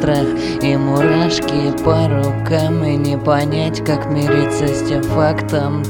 страх и мурашки по рукам, и не понять, как мириться с тем фактом.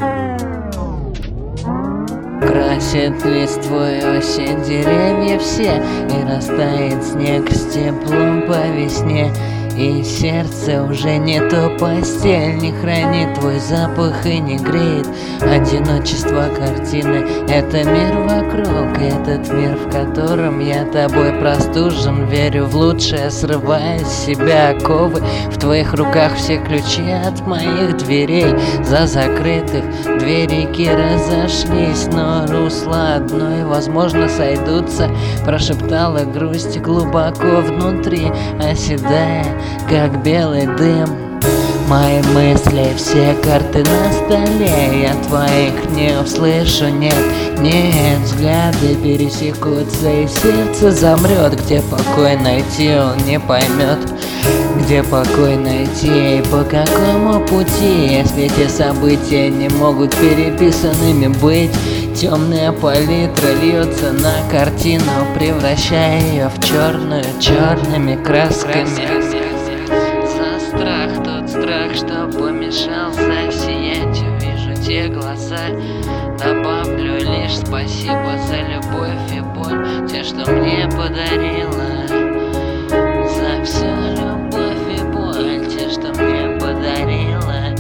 Красит листвой осень деревья все, и растает снег с теплом по весне. И сердце уже не то, постель не хранит твой запах и не греет одиночество картины. Это мир вокруг, этот мир, в котором я тобой простужен. Верю в лучшее, срывая с себя оковы. В твоих руках все ключи от моих дверей. За закрытых две реки разошлись, но русло одно и, возможно, сойдутся. Прошептала грусть глубоко внутри, оседая, как белый дым. Мои мысли, все карты на столе, я твоих не услышу, нет, взгляды пересекутся, и сердце замрет. Где покой найти, он не поймет. Где покой найти и по какому пути, если те события не могут переписанными быть? Темная палитра льется на картину, превращая ее в черную черными красками. За страх, тот страх, что помешал засиять, увижу те глаза. Добавлю лишь спасибо за любовь и боль, те, что мне подарила. За всю любовь и боль, те, что мне подарила.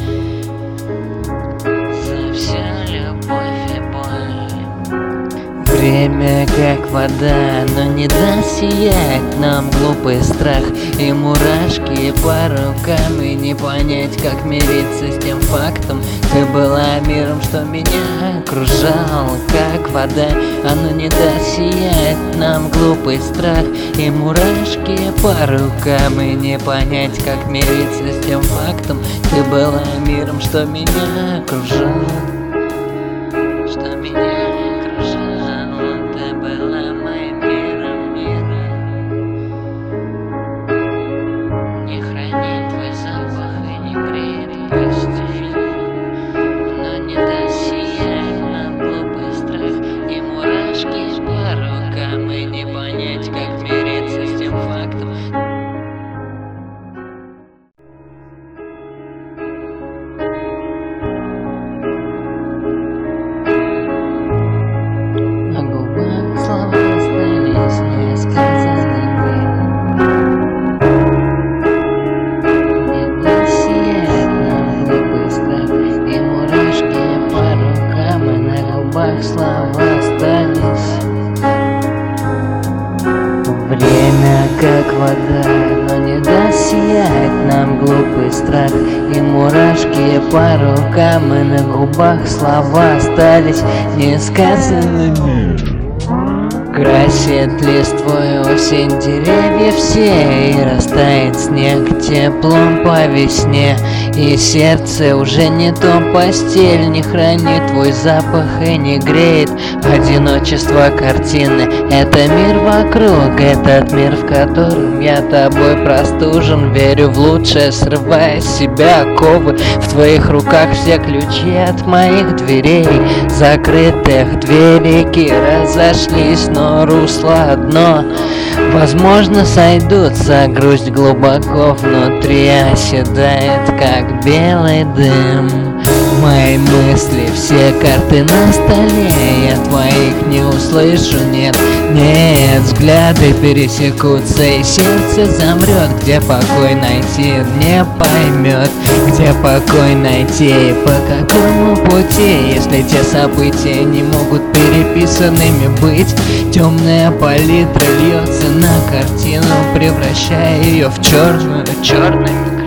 За всю любовь и боль. Время как вода, но не даст сиять нам глупый страх и мурашки по рукам, и не понять, как мириться с тем фактом. Ты была миром, что меня окружал, как вода, оно не даст сиять нам глупый страх и мурашки по рукам, и не понять, как мириться с тем фактом. Ты была миром, что меня окружал, что меня окружал. Ты была моим миром, не хранит твой запах и не греет постель, но не даст сиять нам глупый страх и мурашки по рукам, и не понять, как мириться с тем фактом. На губах слова остались несказанными. Не даст сиять нам глупый страх и мурашки по рукам, и на губах слова остались. Время как вода, но не даст сиять нам глупый страх и мурашки по рукам, и на губах слова остались несказанными. Красит листвой осень деревья все, и растает снег теплом по весне. И сердце уже не то, постель не хранит твой запах и не греет одиночество картины. Это мир вокруг, этот мир, в котором я тобой простужен. Верю в лучшее, срывая с себя оковы. В твоих руках все ключи от моих дверей. Закрытых две реки разошлись, но русло одно. Возможно, сойдутся, грусть глубоко внутри оседает, как белый дым. Мои мысли, все карты на столе, я твоих не услышу, нет, взгляды пересекутся, и сердце замрет. Где покой найти, не поймет. Где покой найти и по какому пути, если те события не могут переписанными быть? Темная палитра льется на картину, превращая ее в черную черными